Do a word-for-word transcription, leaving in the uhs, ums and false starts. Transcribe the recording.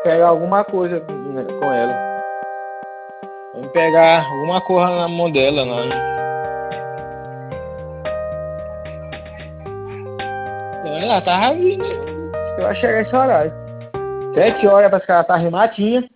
pegar alguma coisa né, com ela. Vamos pegar alguma coisa na mão dela, não. Ela tava vindo. Acho que vai chegar esse horário. Sete horas para que ela tá arrumadinha.